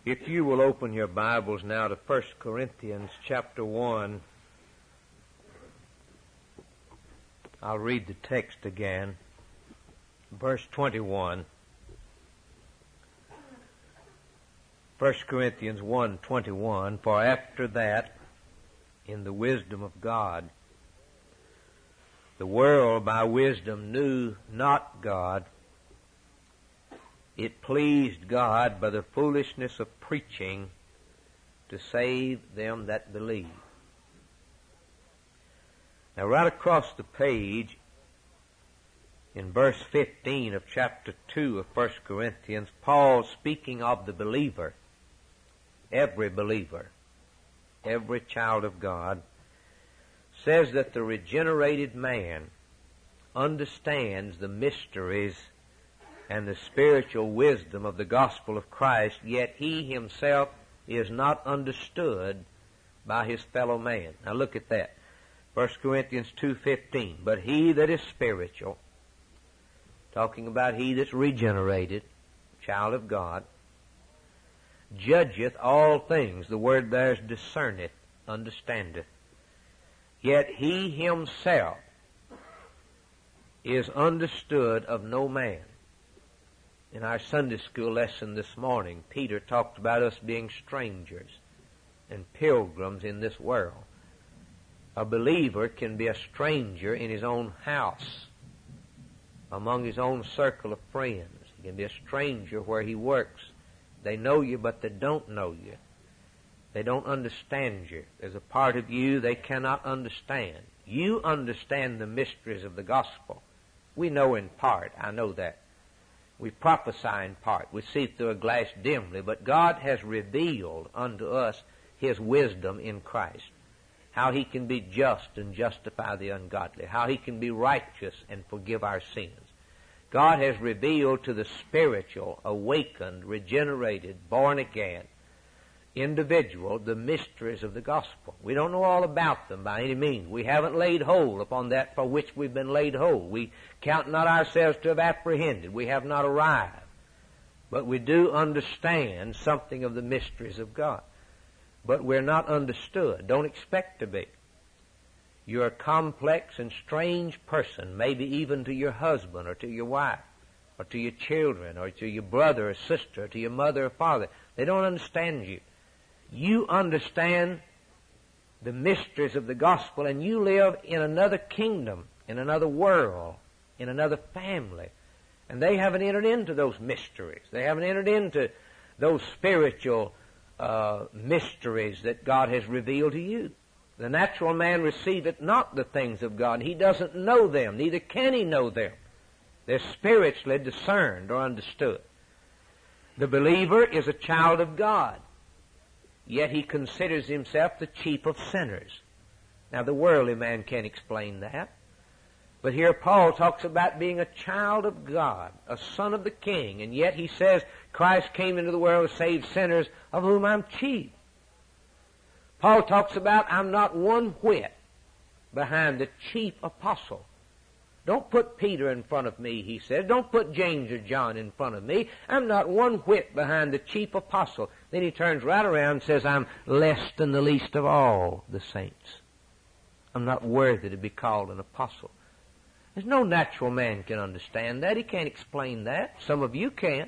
If you will open your Bibles now to 1 Corinthians chapter 1, I'll read the text again. Verse 21. 1 Corinthians 1:21, For after that, in the wisdom of God, the world by wisdom knew not God. It pleased God by the foolishness of preaching to save them that believe. Now right across the page, in verse 15 of chapter 2 of 1 Corinthians, Paul, speaking of the believer, every child of God, says that the regenerated man understands the mysteries and the spiritual wisdom of the gospel of Christ, yet he himself is not understood by his fellow man. Now look at that. 1 Corinthians 2:15, But he that is spiritual, talking about he that's regenerated, child of God, judgeth all things. The word there is discerneth, understandeth. Yet he himself is understood of no man. In our Sunday school lesson this morning, Peter talked about us being strangers and pilgrims in this world. A believer can be a stranger in his own house, among his own circle of friends. He can be a stranger where he works. They know you, but they don't know you. They don't understand you. There's a part of you they cannot understand. You understand the mysteries of the gospel. We know in part. I know that. We prophesy in part. We see through a glass dimly. But God has revealed unto us His wisdom in Christ. How He can be just and justify the ungodly. How He can be righteous and forgive our sins. God has revealed to the spiritual, awakened, regenerated, born again individual the mysteries of the gospel. We don't know all about them by any means. We haven't laid hold upon that for which we've been laid hold. We count not ourselves to have apprehended. We have not arrived. But we do understand something of the mysteries of God. But we're not understood. Don't expect to be. You're a complex and strange person, maybe even to your husband or to your wife or to your children or to your brother or sister or to your mother or father. They don't understand you. You understand the mysteries of the gospel, and you live in another kingdom, in another world, in another family. And they haven't entered into those mysteries. They haven't entered into those spiritual mysteries that God has revealed to you. The natural man receiveth not the things of God. He doesn't know them, neither can he know them. They're spiritually discerned or understood. The believer is a child of God, yet he considers himself the chief of sinners. Now the worldly man can't explain that. But here Paul talks about being a child of God, a son of the King, and yet he says Christ came into the world to save sinners, of whom I'm chief. Paul talks about I'm not one whit behind the chief apostle. Don't put Peter in front of me, he says. Don't put James or John in front of me. I'm not one whit behind the chief apostle. Then he turns right around and says I'm less than the least of all the saints. I'm not worthy to be called an apostle. There's no natural man can understand that. He can't explain that. Some of you can.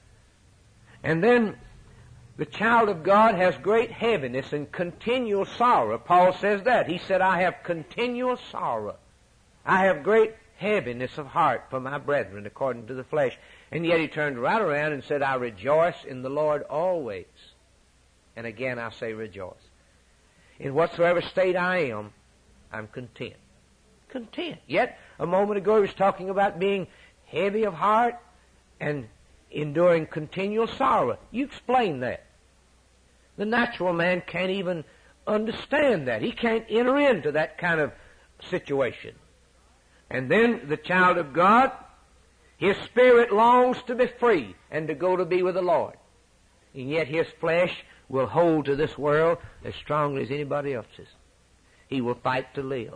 And then the child of God has great heaviness and continual sorrow. Paul says that. He said, I have continual sorrow. I have great heaviness of heart for my brethren according to the flesh. And yet he turned right around and said, I rejoice in the Lord always. And again I say rejoice. In whatsoever state I am, I'm content. Content. Yet a moment ago he was talking about being heavy of heart and enduring continual sorrow. You explain that. The natural man can't even understand that. He can't enter into that kind of situation. And then the child of God, his spirit longs to be free and to go to be with the Lord. And yet his flesh will hold to this world as strongly as anybody else's. He will fight to live.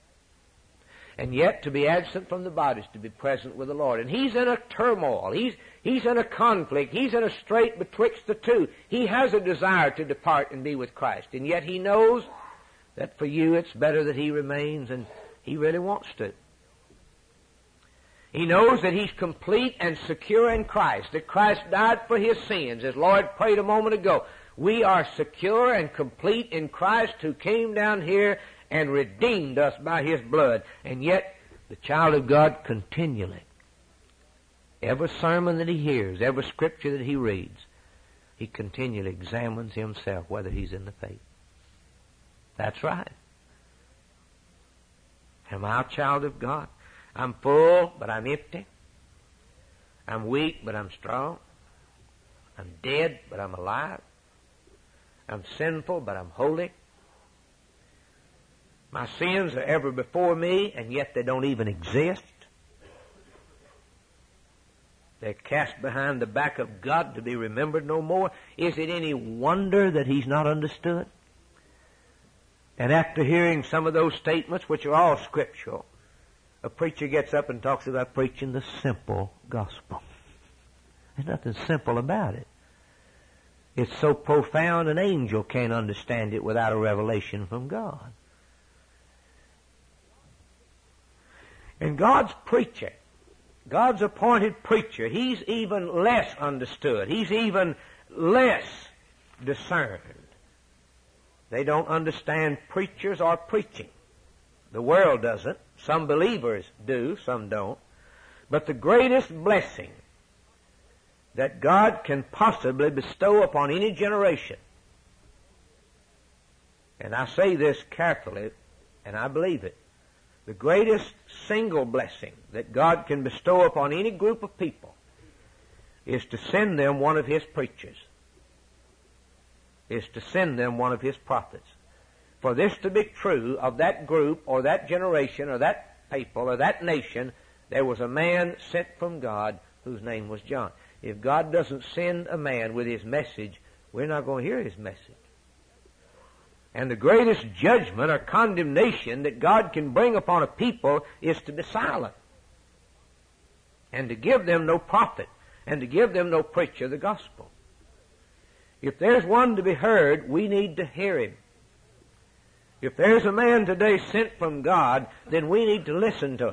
And yet to be absent from the body is to be present with the Lord. And he's in a turmoil. He's in a conflict. He's in a strait betwixt the two. He has a desire to depart and be with Christ. And yet he knows that for you it's better that he remains, and he really wants to. He knows that he's complete and secure in Christ, that Christ died for his sins. As Lord prayed a moment ago, we are secure and complete in Christ, who came down here and redeemed us by his blood. And yet the child of God continually, every sermon that he hears, every scripture that he reads, he continually examines himself whether he's in the faith. That's right. Am I a child of God? I'm full, but I'm empty. I'm weak, but I'm strong. I'm dead, but I'm alive. I'm sinful, but I'm holy. My sins are ever before me, and yet they don't even exist. They're cast behind the back of God to be remembered no more. Is it any wonder that he's not understood? And after hearing some of those statements, which are all scriptural, a preacher gets up and talks about preaching the simple gospel. There's nothing simple about it. It's so profound an angel can't understand it without a revelation from God. And God's preacher, God's appointed preacher, he's even less understood. He's even less discerned. They don't understand preachers or preaching. The world doesn't. Some believers do, some don't. But the greatest blessing that God can possibly bestow upon any generation, and I say this carefully, and I believe it, the greatest single blessing that God can bestow upon any group of people is to send them one of his preachers, is to send them one of his prophets. For this to be true of that group or that generation or that people or that nation, there was a man sent from God whose name was John. If God doesn't send a man with his message, we're not going to hear his message. And the greatest judgment or condemnation that God can bring upon a people is to be silent and to give them no prophet and to give them no preacher of the gospel. If there's one to be heard, we need to hear him. If there's a man today sent from God, then we need to listen to him.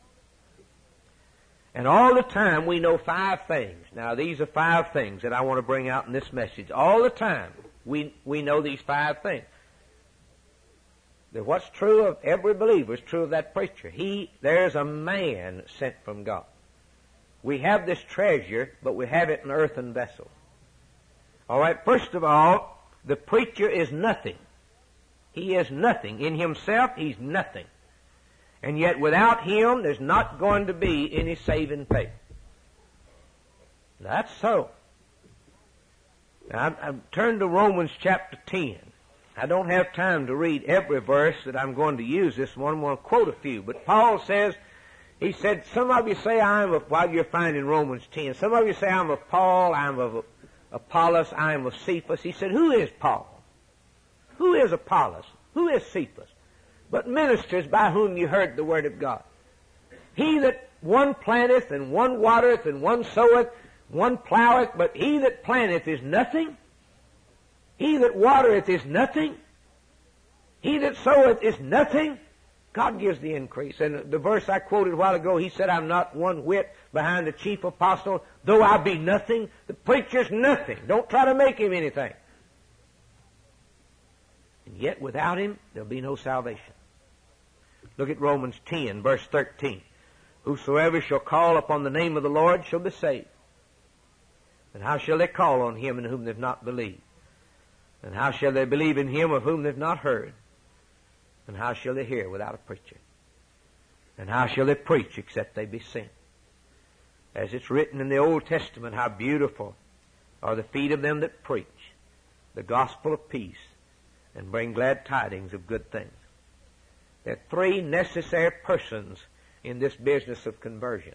And all the time we know 5 things. Now these are 5 things that I want to bring out in this message. All the time we know these 5 things. That what's true of every believer is true of that preacher. There's a man sent from God. We have this treasure, but we have it in earthen vessels. All right, first of all, the preacher is nothing. He is nothing. In himself, he's nothing. And yet without him, there's not going to be any saving faith. That's so. Now, I've turned to Romans chapter 10. I don't have time to read every verse that I'm going to use this morning. I'm going to quote a few. But Paul says, he said, some of you say while you're finding Romans 10, some of you say I'm of Paul, I'm of Apollos, I am of Cephas. He said, who is Paul? Who is Apollos? Who is Cephas? But ministers by whom you heard the word of God. He that one planteth, and one watereth, and one soweth, one ploweth, but he that planteth is nothing. He that watereth is nothing. He that soweth is nothing. God gives the increase. And the verse I quoted a while ago, he said, I'm not one whit behind the chief apostle, though I be nothing. The preacher's nothing. Don't try to make him anything. And yet without him, there'll be no salvation. Look at Romans 10, verse 13. Whosoever shall call upon the name of the Lord shall be saved. And how shall they call on him in whom they've not believed? And how shall they believe in him of whom they've not heard? And how shall they hear without a preacher? And how shall they preach except they be sent? As it's written in the Old Testament, how beautiful are the feet of them that preach the gospel of peace and bring glad tidings of good things. There are 3 necessary persons in this business of conversion.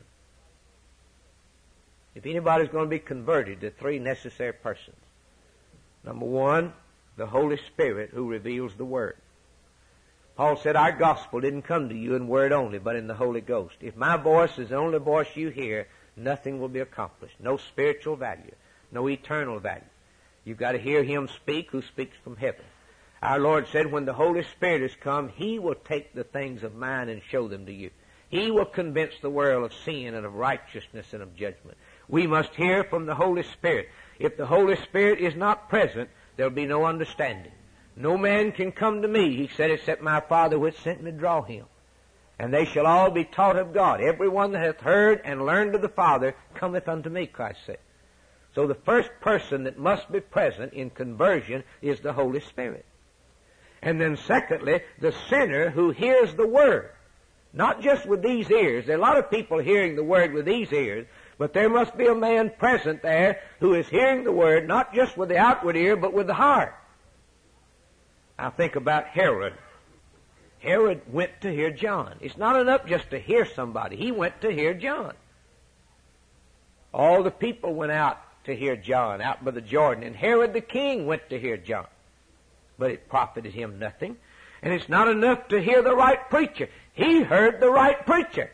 If anybody's going to be converted, there are 3 necessary persons. Number 1, the Holy Spirit who reveals the Word. Paul said, our gospel didn't come to you in word only, but in the Holy Ghost. If my voice is the only voice you hear, nothing will be accomplished. No spiritual value, no eternal value. You've got to hear Him speak who speaks from heaven. Our Lord said, when the Holy Spirit has come, He will take the things of mine and show them to you. He will convince the world of sin and of righteousness and of judgment. We must hear from the Holy Spirit. If the Holy Spirit is not present, there'll be no understanding. No man can come to me, He said, except my Father which sent me draw him. And they shall all be taught of God. Every one that hath heard and learned of the Father cometh unto me, Christ said. So the first person that must be present in conversion is the Holy Spirit. And then secondly, the sinner who hears the Word. Not just with these ears. There are a lot of people hearing the Word with these ears, but there must be a man present there who is hearing the Word not just with the outward ear, but with the heart. I think about Herod. Herod went to hear John. It's not enough just to hear somebody. He went to hear John. All the people went out to hear John out by the Jordan, and Herod the king went to hear John. But it profited him nothing. And it's not enough to hear the right preacher. He heard the right preacher.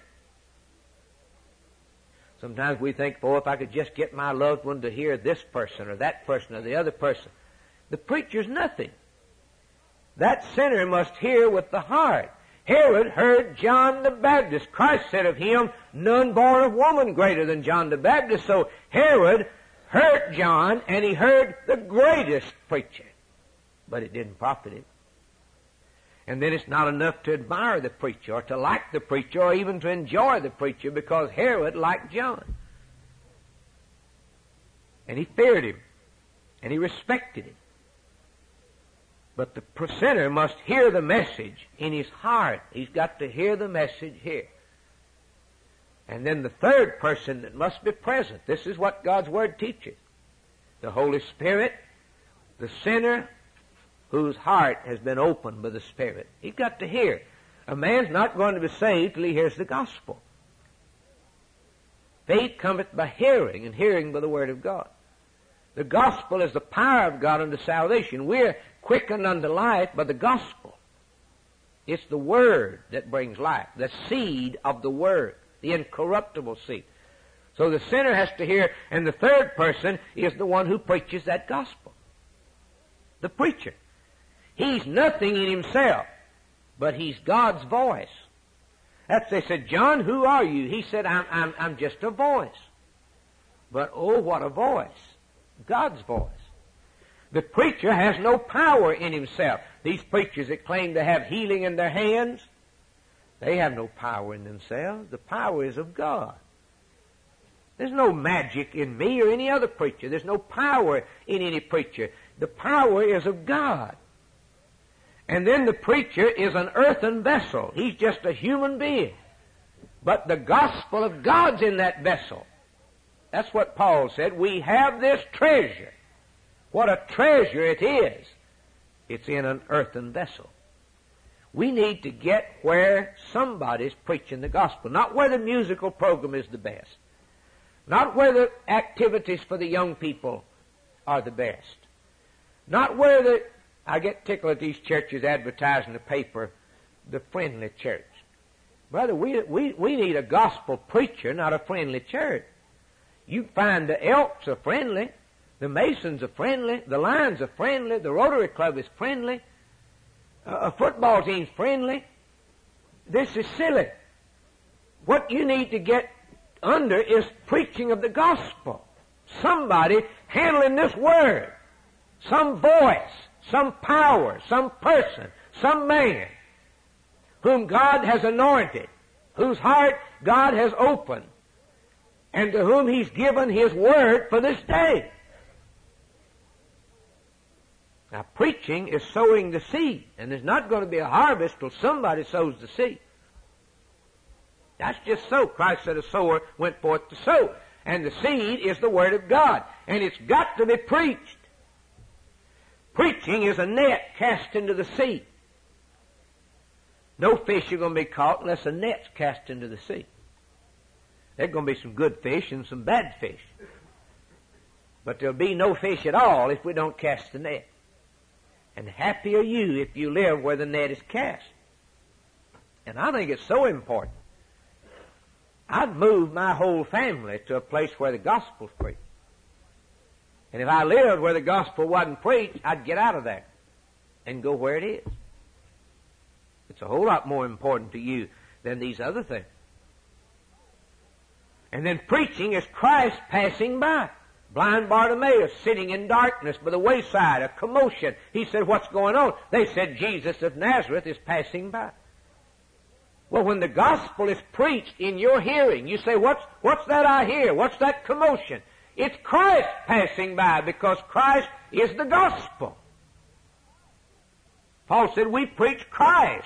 Sometimes we think, if I could just get my loved one to hear this person or that person or the other person. The preacher's nothing. That sinner must hear with the heart. Herod heard John the Baptist. Christ said of him, none born of woman greater than John the Baptist. So Herod heard John, and he heard the greatest preacher. But it didn't profit him. And then it's not enough to admire the preacher or to like the preacher or even to enjoy the preacher, because Herod liked John. And he feared him. And he respected him. But the sinner must hear the message in his heart. He's got to hear the message here. And then the third person that must be present. This is what God's Word teaches. The Holy Spirit, the sinner whose heart has been opened by the Spirit. He's got to hear. A man's not going to be saved till he hears the gospel. Faith cometh by hearing, and hearing by the Word of God. The gospel is the power of God unto salvation. We're quickened unto life by the gospel. It's the Word that brings life, the seed of the Word, the incorruptible seed. So the sinner has to hear, and the third person is the one who preaches that gospel. The preacher. He's nothing in himself, but he's God's voice. That's, they said, John, who are you? He said, I'm just a voice. But oh, what a voice. God's voice. The preacher has no power in himself. These preachers that claim to have healing in their hands, they have no power in themselves. The power is of God. There's no magic in me or any other preacher. There's no power in any preacher. The power is of God. And then the preacher is an earthen vessel. He's just a human being. But the gospel of God's in that vessel. That's what Paul said. We have this treasure. What a treasure it is. It's in an earthen vessel. We need to get where somebody's preaching the gospel. Not where the musical program is the best. Not where the activities for the young people are the best. Not where I get tickled at these churches advertising the paper, the friendly church. Brother, we need a gospel preacher, not a friendly church. You find the Elks are friendly, the Masons are friendly, the Lions are friendly, the Rotary Club is friendly, a football team's friendly. This is silly. What you need to get under is preaching of the gospel. Somebody handling this word. Some voice, some power, some person, some man whom God has anointed, whose heart God has opened, and to whom He's given His word for this day. Now, preaching is sowing the seed, and there's not going to be a harvest till somebody sows the seed. That's just so. Christ said a sower went forth to sow, and the seed is the Word of God, and it's got to be preached. Preaching is a net cast into the sea. No fish are going to be caught unless a net's cast into the sea. There's going to be some good fish and some bad fish. But there'll be no fish at all if we don't cast the net. And happy are you if you live where the net is cast. And I think it's so important I'd move my whole family to a place where the gospel's preached. And if I lived where the gospel wasn't preached, I'd get out of there and go where it is. It's a whole lot more important to you than these other things. And then preaching is Christ passing by. Blind Bartimaeus sitting in darkness by the wayside, a commotion. He said, what's going on? They said, Jesus of Nazareth is passing by. Well, when the gospel is preached in your hearing, you say, what's that I hear? What's that commotion? It's Christ passing by, because Christ is the gospel. Paul said, we preach Christ.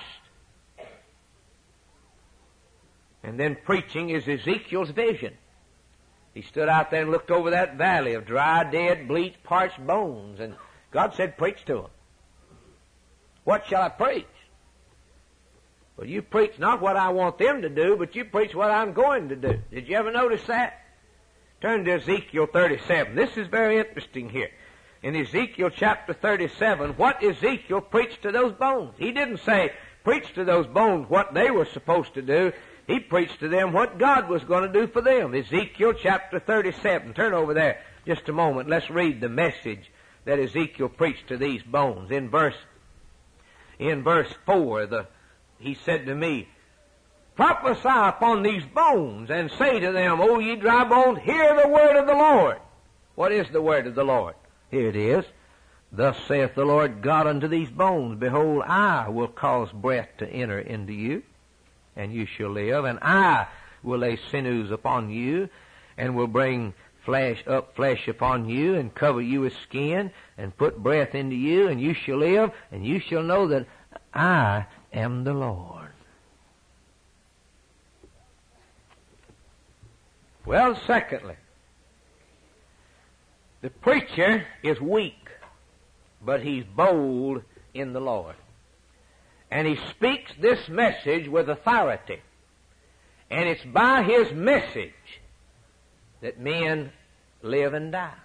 And then preaching is Ezekiel's vision. He stood out there and looked over that valley of dry, dead, bleached, parched bones, and God said, preach to them. What shall I preach? Well, you preach not what I want them to do, but you preach what I'm going to do. Did you ever notice that? Turn to Ezekiel 37. This is very interesting here. In Ezekiel chapter 37, what Ezekiel preached to those bones. He didn't say, preach to those bones what they were supposed to do. He preached to them what God was going to do for them. Ezekiel chapter 37. Turn over there just a moment. Let's read the message that Ezekiel preached to these bones. In verse 4, he said to me, prophesy upon these bones, and say to them, O ye dry bones, hear the word of the Lord. What is the word of the Lord? Here it is. Thus saith the Lord God unto these bones, behold, I will cause breath to enter into you, and you shall live, and I will lay sinews upon you, and will bring flesh upon you, and cover you with skin, and put breath into you, and you shall live, and you shall know that I am the Lord. Well, secondly, the preacher is weak, but he's bold in the Lord. And he speaks this message with authority. And it's by his message that men live and die.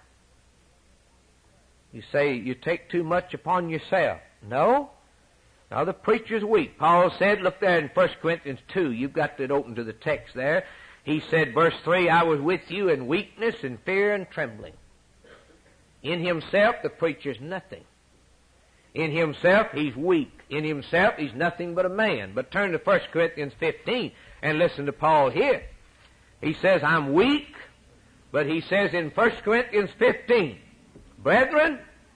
You say, you take too much upon yourself. No. Now the preacher's weak. Paul said, look there in 1 Corinthians 2, you've got it open to the text there. He said, verse 3, I was with you in weakness and fear and trembling. In himself, the preacher's nothing. In himself, he's weak. In himself, he's nothing but a man. But turn to 1 Corinthians 15 and listen to Paul here. He says, I'm weak, but he says in 1 Corinthians 15, brethren,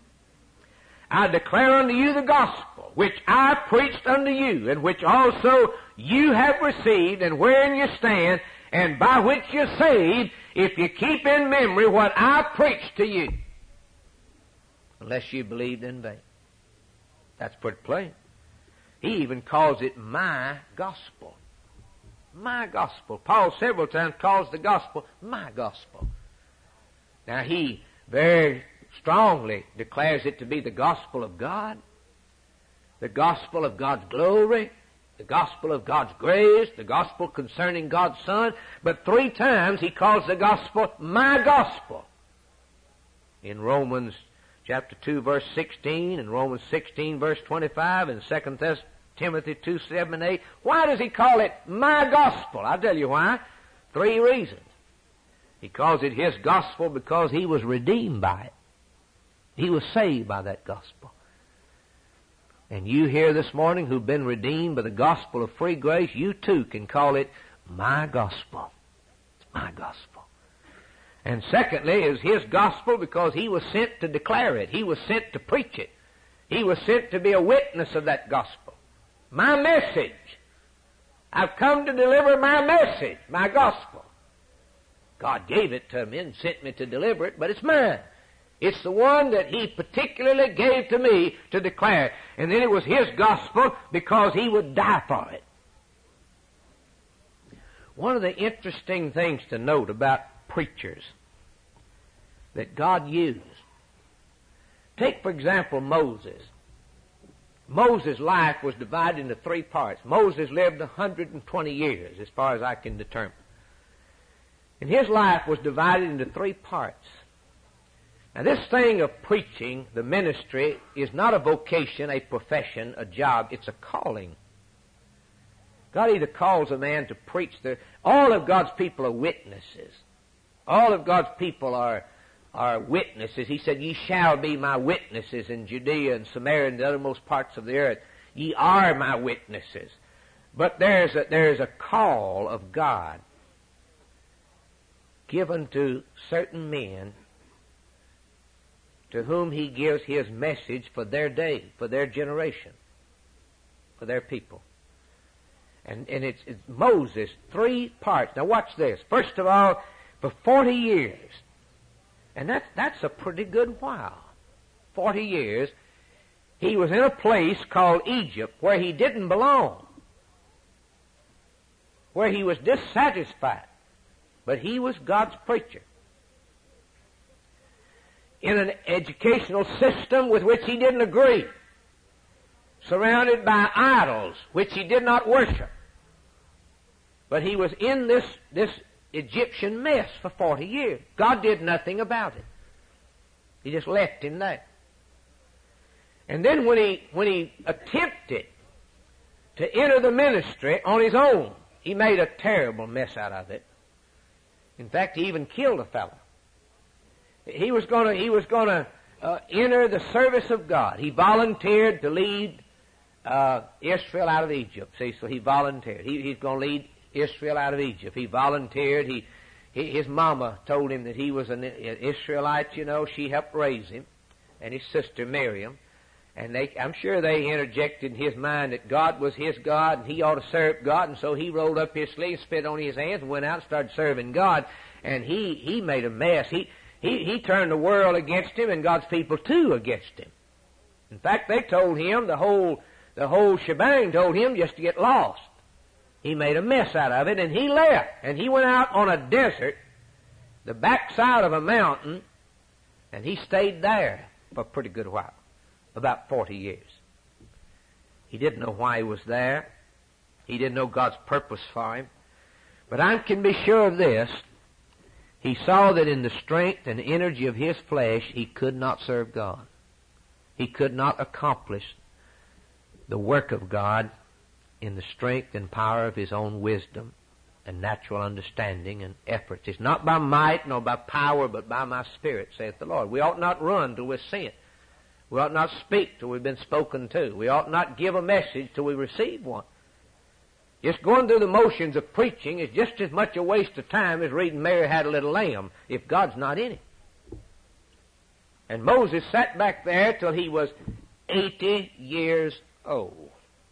I declare unto you the gospel, which I preached unto you, and which also you have received, and wherein you stand, and by which you're saved, if you keep in memory what I preached to you, unless you believed in vain. That's pretty plain. He even calls it my gospel. My gospel. Paul several times calls the gospel my gospel. Now he very strongly declares it to be the gospel of God, the gospel of God's glory, the gospel of God's grace, the gospel concerning God's Son. But 3 times he calls the gospel my gospel. In Romans chapter 2, verse 16, and Romans 16, verse 25, and 2 Timothy 2, 7 and 8. Why does he call it my gospel? I'll tell you why. 3 reasons. He calls it his gospel because he was redeemed by it. He was saved by that gospel. And you here this morning who've been redeemed by the gospel of free grace, you too can call it my gospel. It's my gospel. And secondly is his gospel because he was sent to declare it. He was sent to preach it. He was sent to be a witness of that gospel. My message. I've come to deliver my message, my gospel. God gave it to me and sent me to deliver it, but it's mine. It's the one that he particularly gave to me to declare. And then it was his gospel because he would die for it. One of the interesting things to note about preachers that God used. Take, for example, Moses. Moses' life was divided into 3 parts. Moses lived 120 years, as far as I can determine. And his life was divided into 3 parts. Now, this thing of preaching, the ministry, is not a vocation, a profession, a job. It's a calling. God either calls a man to preach all of God's people are witnesses. All of God's people are witnesses. He said, ye shall be my witnesses in Judea and Samaria and the uttermost parts of the earth. Ye are my witnesses. But there's a call of God given to certain men to whom He gives His message for their day, for their generation, for their people. And it's Moses, 3 parts. Now watch this. First of all, for 40 years, and that's a pretty good while, 40 years, he was in a place called Egypt where he didn't belong, where he was dissatisfied, but he was God's preacher. In an educational system with which he didn't agree, surrounded by idols which he did not worship. But he was in this Egyptian mess for 40 years. God did nothing about it. He just left him there. And then when he attempted to enter the ministry on his own, he made a terrible mess out of it. In fact, he even killed a fellow. He was going to enter the service of God. He volunteered to lead Israel out of Egypt. See, so he volunteered. He's going to lead Israel out of Egypt. He volunteered. His mama told him that he was an Israelite. You know, she helped raise him, and his sister Miriam. And I'm sure they interjected in his mind that God was his God and he ought to serve God. And so he rolled up his sleeves, spit on his hands, and went out and started serving God. And he made a mess. He turned the world against him and God's people too against him. In fact, they told him, the whole shebang told him just to get lost. He made a mess out of it and he left. And he went out on a desert, the backside of a mountain, and he stayed there for a pretty good while. About 40 years. He didn't know why he was there. He didn't know God's purpose for him. But I can be sure of this. He saw that in the strength and energy of his flesh, he could not serve God. He could not accomplish the work of God in the strength and power of his own wisdom and natural understanding and efforts. It's not by might nor by power, but by my Spirit, saith the Lord. We ought not run till we're sent. We ought not speak till we've been spoken to. We ought not give a message till we receive one. Just going through the motions of preaching is just as much a waste of time as reading Mary Had a Little Lamb if God's not in it. And Moses sat back there till he was 80 years old.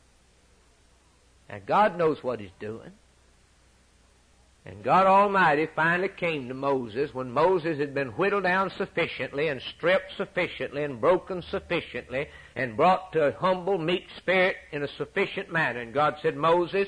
And God knows what he's doing. And God Almighty finally came to Moses when Moses had been whittled down sufficiently and stripped sufficiently and broken sufficiently and brought to a humble, meek spirit in a sufficient manner. And God said, Moses,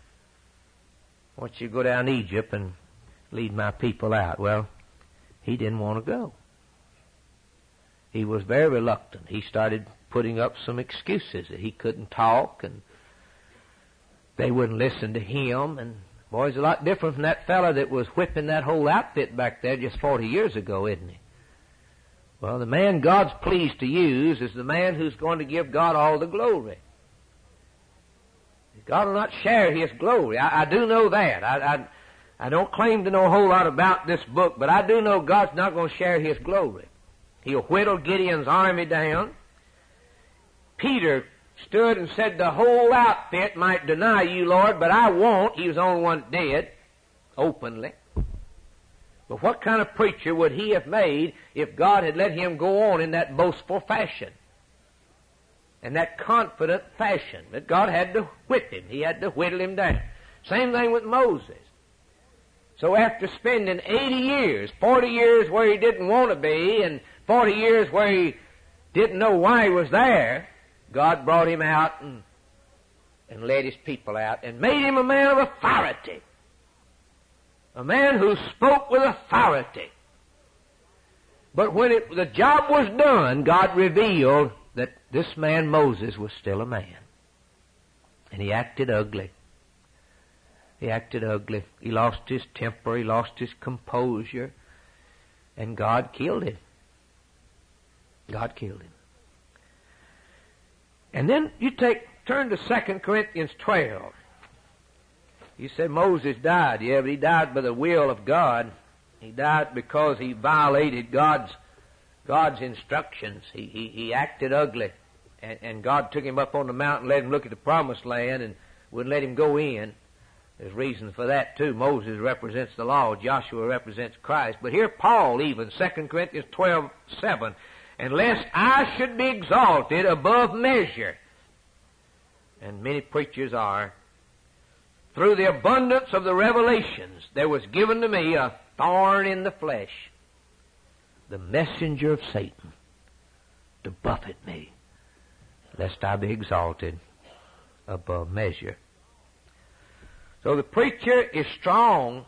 I want you to go down to Egypt and lead my people out. Well, he didn't want to go. He was very reluctant. He started putting up some excuses that he couldn't talk and they wouldn't listen to him. And boy, he's a lot different from that fellow that was whipping that whole outfit back there just 40 years ago, isn't he? Well, the man God's pleased to use is the man who's going to give God all the glory. God will not share His glory. I do know that. I don't claim to know a whole lot about this book, but I do know God's not going to share His glory. He'll whittle Gideon's army down. Peter stood and said, the whole outfit might deny you, Lord, but I won't. He was the only one that did, openly. But what kind of preacher would he have made if God had let him go on in that boastful fashion? And that confident fashion that God had to whip him. He had to whittle him down. Same thing with Moses. So after spending 80 years, 40 years where he didn't want to be, and 40 years where he didn't know why he was there, God brought him out and led his people out and made him a man of authority. A man who spoke with authority. But when the job was done, God revealed that this man Moses was still a man. And he acted ugly. He acted ugly. He lost his temper. He lost his composure. And God killed him. God killed him. And then you turn to 2 Corinthians 12. You said Moses died. Yeah, but he died by the will of God. He died because he violated God's instructions. He acted ugly. And God took him up on the mountain, let him look at the promised land, and wouldn't let him go in. There's reasons for that, too. Moses represents the law. Joshua represents Christ. But here Paul even, 2 Corinthians 12:7, and lest I should be exalted above measure, and many preachers are, through the abundance of the revelations, there was given to me a thorn in the flesh, the messenger of Satan, to buffet me, lest I be exalted above measure. So the preacher is strong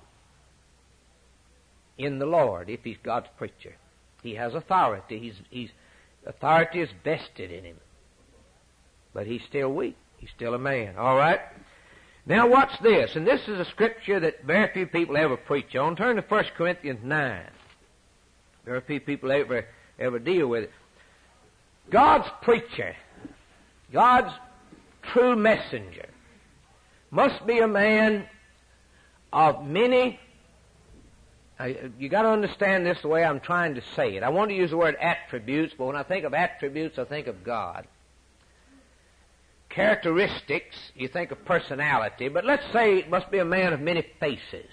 in the Lord if he's God's preacher. He has authority. Authority is vested in him. But he's still weak. He's still a man. All right? Now watch this. And this is a scripture that very few people ever preach on. Turn to 1 Corinthians 9. Very few people ever deal with it. God's preacher, God's true messenger, must be a man of many. You got to understand this the way I'm trying to say it. I want to use the word attributes, but when I think of attributes, I think of God. Characteristics, you think of personality, but let's say it must be a man of many faces,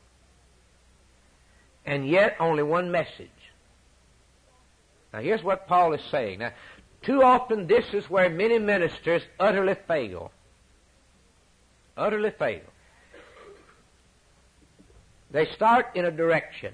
and yet only one message. Now here's what Paul is saying. Now, too often this is where many ministers utterly fail. Utterly fail. They start in a direction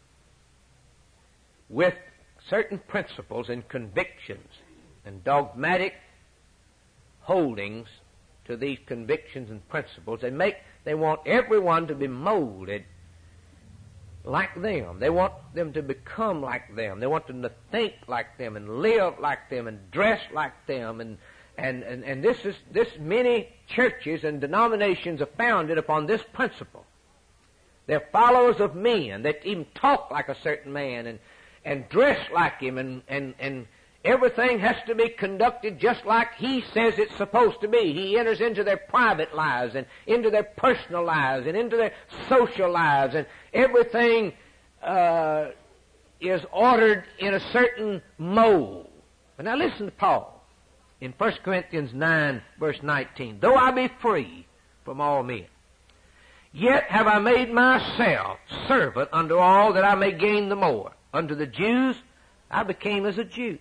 with certain principles and convictions and dogmatic holdings to these convictions and principles. They want everyone to be molded like them. They want them to become like them. They want them to think like them and live like them and dress like them. And this many churches and denominations are founded upon this principle. They're followers of men that even talk like a certain man and dress like him and everything has to be conducted just like he says it's supposed to be. He enters into their private lives and into their personal lives and into their social lives, and everything is ordered in a certain mold. But now listen to Paul in 1 Corinthians 9, verse 19. Though I be free from all men, yet have I made myself servant unto all, that I may gain the more. Unto the Jews I became as a Jew,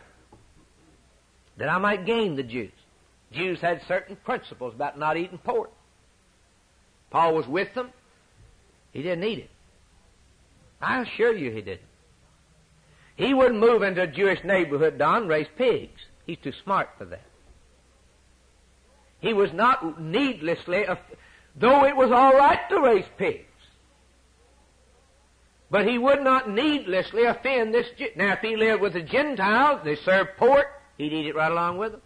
that I might gain the Jews. Jews had certain principles about not eating pork. Paul was with them. He didn't eat it. I assure you he didn't. He wouldn't move into a Jewish neighborhood, Don, and raise pigs. He's too smart for that. He was not needlessly, though it was all right to raise pigs, but he would not needlessly offend this Jew. Now, if he lived with the Gentiles, they served pork, he'd eat it right along with them.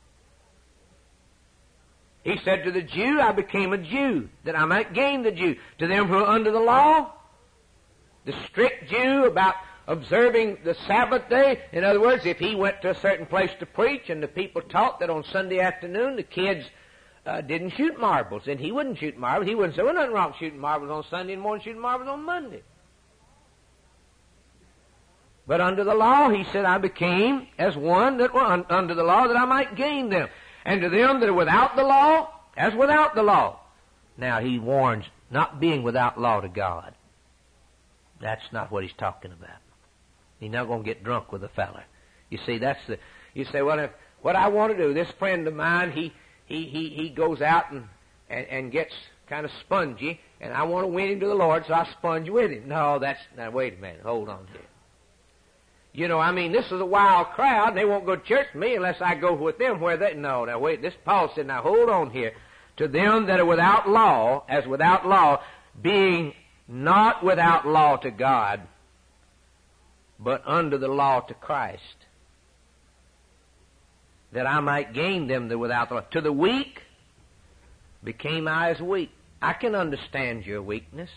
He said to the Jew, I became a Jew, that I might gain the Jew. To them who are under the law, the strict Jew about observing the Sabbath day. In other words, if he went to a certain place to preach and the people taught that on Sunday afternoon the kids didn't shoot marbles, and he wouldn't shoot marbles. He wouldn't say, well, nothing wrong with shooting marbles on Sunday and more than shooting marbles on Monday. But under the law, he said, I became as one that were under the law, that I might gain them. And to them that are without the law, as without the law. Now he warns, not being without law to God. That's not what he's talking about. He's not going to get drunk with a fella. You see, you say, well, what I want to do, this friend of mine, he goes out and gets kind of spongy, and I want to win him to the Lord, so I sponge with him. No, now wait a minute, hold on here. You know, I mean, this is a wild crowd, and they won't go to church with me unless I go with them where they... No, now wait, this Paul said, now hold on here. To them that are without law, as without law, being not without law to God, but under the law to Christ, that I might gain them that without the law. To the weak became I as weak. I can understand your weakness.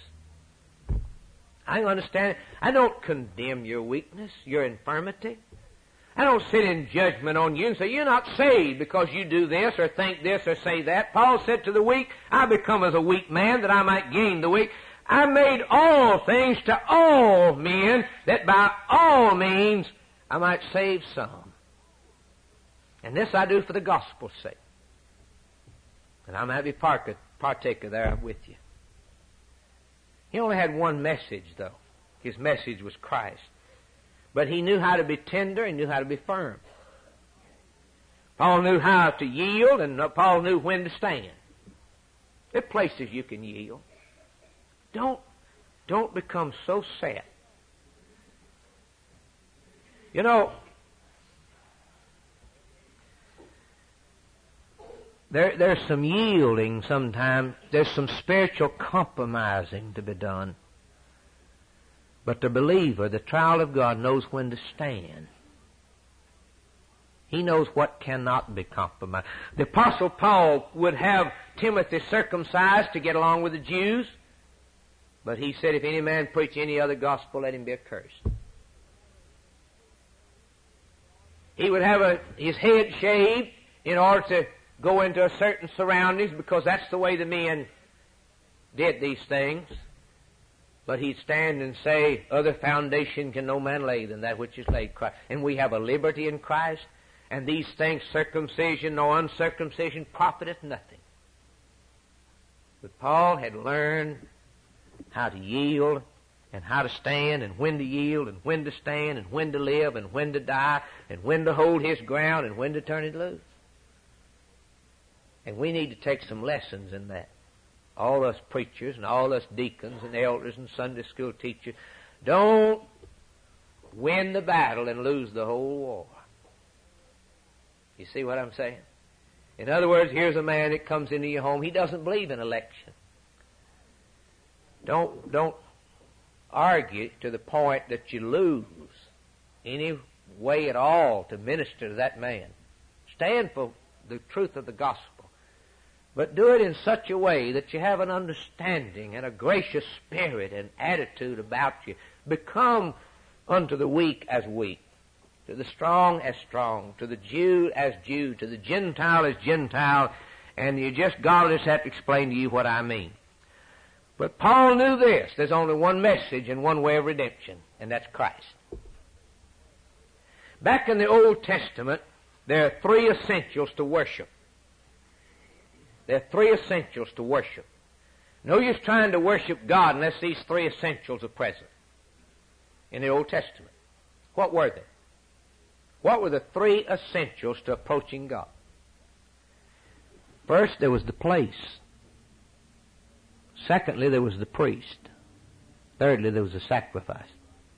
I understand. I don't condemn your weakness, your infirmity. I don't sit in judgment on you and say, you're not saved because you do this or think this or say that. Paul said to the weak, I become as a weak man that I might gain the weak. I made all things to all men that by all means I might save some. And this I do for the gospel's sake. And I might be partaker there with you. He only had one message, though. His message was Christ. But he knew how to be tender and knew how to be firm. Paul knew how to yield, and Paul knew when to stand. There are places you can yield. Don't become so set. You know, there's some yielding sometimes. There's some spiritual compromising to be done. But the believer, the child of God, knows when to stand. He knows what cannot be compromised. The Apostle Paul would have Timothy circumcised to get along with the Jews, but he said, if any man preach any other gospel, let him be accursed. He would have his head shaved in order to go into a certain surroundings because that's the way the men did these things. But he'd stand and say, other foundation can no man lay than that which is laid Christ. And we have a liberty in Christ, and these things, circumcision or uncircumcision, profiteth nothing. But Paul had learned how to yield and how to stand and when to yield and when to stand and when to live and when to die and when to hold his ground and when to turn it loose. And we need to take some lessons in that. All us preachers and all us deacons and elders and Sunday school teachers, don't win the battle and lose the whole war. You see what I'm saying? In other words, here's a man that comes into your home. He doesn't believe in election. Don't argue to the point that you lose any way at all to minister to that man. Stand for the truth of the gospel. But do it in such a way that you have an understanding and a gracious spirit and attitude about you. Become unto the weak as weak, to the strong as strong, to the Jew as Jew, to the Gentile as Gentile, and God will just have to explain to you what I mean. But Paul knew this. There's only one message and one way of redemption, and that's Christ. Back in the Old Testament, there are three essentials to worship. There are three essentials to worship. No use trying to worship God unless these three essentials are present in the Old Testament. What were they? What were the three essentials to approaching God? First, there was the place. Secondly, there was the priest. Thirdly, there was the sacrifice.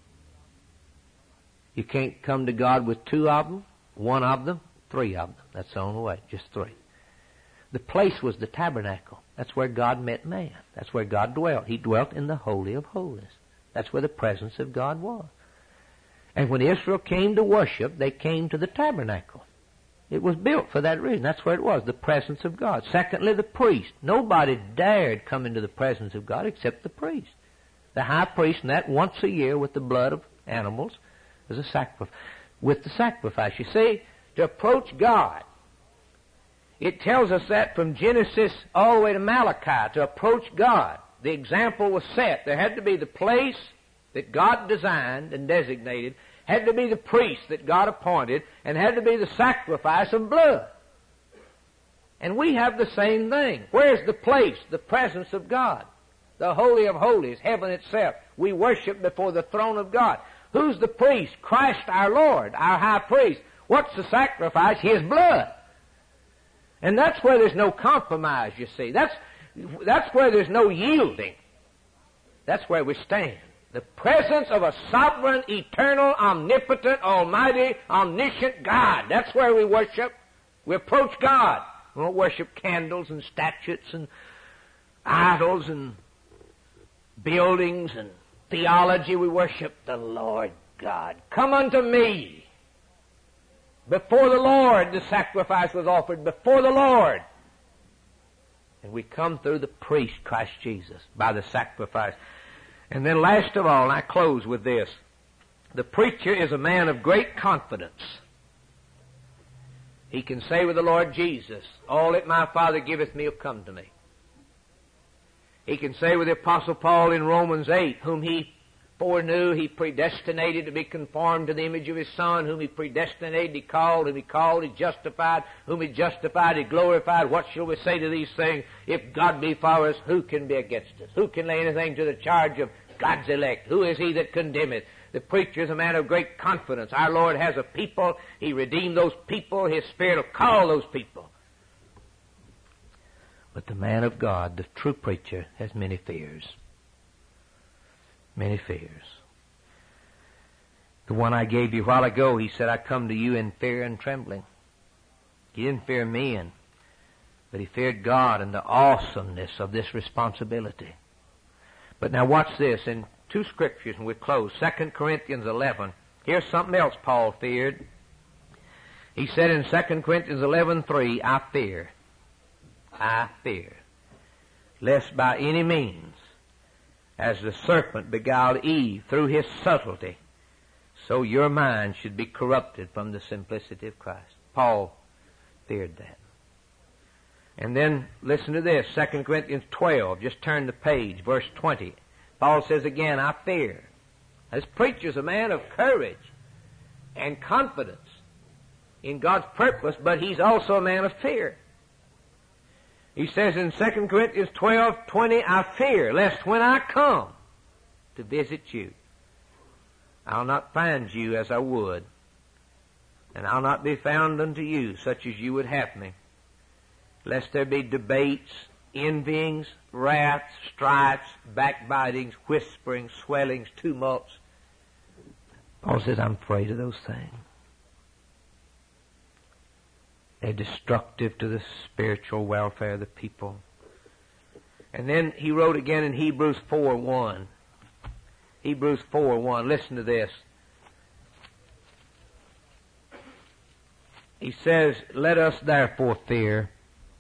You can't come to God with two of them, one of them, three of them. That's the only way, just three. The place was the tabernacle. That's where God met man. That's where God dwelt. He dwelt in the Holy of Holies. That's where the presence of God was. And when Israel came to worship, they came to the tabernacle. It was built for that reason. That's where it was, the presence of God. Secondly, the priest. Nobody dared come into the presence of God except the priest. The high priest, and that once a year with the blood of animals, as a sacrifice. With the sacrifice, you see, to approach God. It tells us that from Genesis all the way to Malachi, to approach God. The example was set. There had to be the place that God designed and designated, had to be the priest that God appointed, and had to be the sacrifice of blood. And we have the same thing. Where's the place? The presence of God. The Holy of Holies, heaven itself. We worship before the throne of God. Who's the priest? Christ our Lord, our high priest. What's the sacrifice? His blood. And that's where there's no compromise, you see. That's where there's no yielding. That's where we stand. The presence of a sovereign, eternal, omnipotent, almighty, omniscient God. That's where we worship. We approach God. We don't worship candles and statues and idols and buildings and theology. We worship the Lord God. Come unto me. Before the Lord, the sacrifice was offered before the Lord. And we come through the priest, Christ Jesus, by the sacrifice. And then last of all, and I close with this, the preacher is a man of great confidence. He can say with the Lord Jesus, all that my Father giveth me will come to me. He can say with the Apostle Paul in Romans 8, whom he foreknew, he predestinated to be conformed to the image of his Son, whom he predestinated, he called, whom he called, he justified, whom he justified, he glorified. What shall we say to these things? If God be for us, who can be against us? Who can lay anything to the charge of God's elect? Who is he that condemneth? The preacher is a man of great confidence. Our Lord has a people. He redeemed those people. His Spirit will call those people. But the man of God, the true preacher, has many fears. Many fears. The one I gave you a while ago, he said, I come to you in fear and trembling. He didn't fear men, but he feared God and the awesomeness of this responsibility. But now watch this. In two scriptures, and we close. 2 Corinthians 11. Here's something else Paul feared. He said in 2 Corinthians 11:3, I fear, lest by any means, as the serpent beguiled Eve through his subtlety, so your mind should be corrupted from the simplicity of Christ. Paul feared that. And then listen to this, 2 Corinthians 12. Just turn the page, verse 20. Paul says again, I fear. This preacher's a man of courage and confidence in God's purpose, but he's also a man of fear. He says in 2 Corinthians 12:20, I fear lest when I come to visit you, I'll not find you as I would, and I'll not be found unto you such as you would have me, lest there be debates, envyings, wraths, strifes, backbitings, whisperings, swellings, tumults. Paul says, I'm afraid of those things. They're destructive to the spiritual welfare of the people. And then he wrote again in Hebrews 4:1. Hebrews 4:1. Listen to this. He says, let us therefore fear,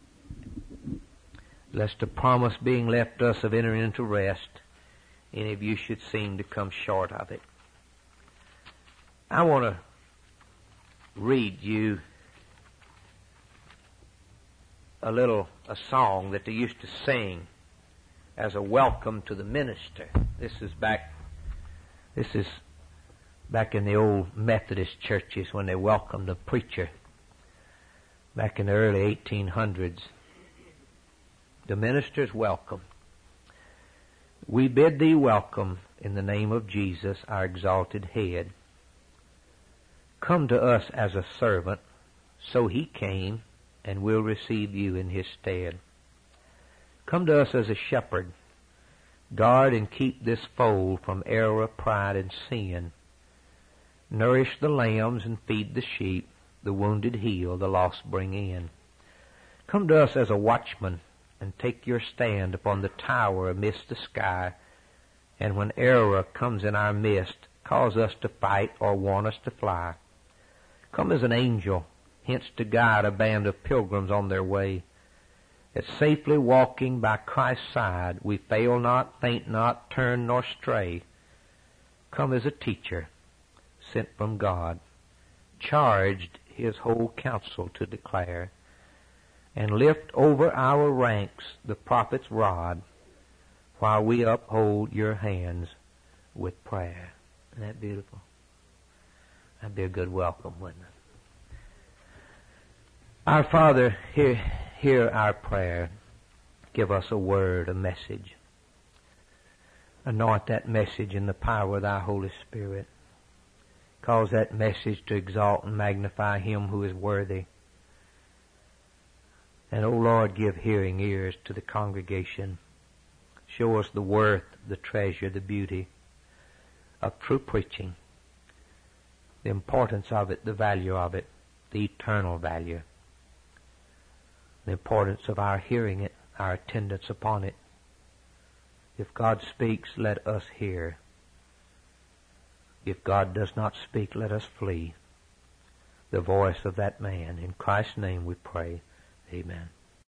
lest the promise being left us of entering into rest, any of you should seem to come short of it. I want to read you a song that they used to sing as a welcome to the minister. This is back in the old Methodist churches when they welcomed the preacher back in the early 1800s. The minister's welcome. We bid thee welcome in the name of Jesus, our exalted head. Come to us as a servant, so he came, and we'll receive you in his stead. Come to us as a shepherd. Guard and keep this fold from error, pride, and sin. Nourish the lambs and feed the sheep. The wounded heal, the lost bring in. Come to us as a watchman, and take your stand upon the tower amidst the sky. And when error comes in our midst, cause us to fight or warn us to fly. Come as an angel, hence to guide a band of pilgrims on their way, that safely walking by Christ's side, we fail not, faint not, turn nor stray. Come as a teacher, sent from God, charged his whole counsel to declare, and lift over our ranks the prophet's rod, while we uphold your hands with prayer. Isn't that beautiful? That'd be a good welcome, wouldn't it? Our Father, hear our prayer. Give us a word, a message. Anoint that message in the power of thy Holy Spirit. Cause that message to exalt and magnify him who is worthy. And, O Lord, give hearing ears to the congregation. Show us the worth, the treasure, the beauty of true preaching, the importance of it, the value of it, the eternal value, the importance of our hearing it, our attendance upon it. If God speaks, let us hear. If God does not speak, let us flee the voice of that man. In Christ's name we pray. Amen.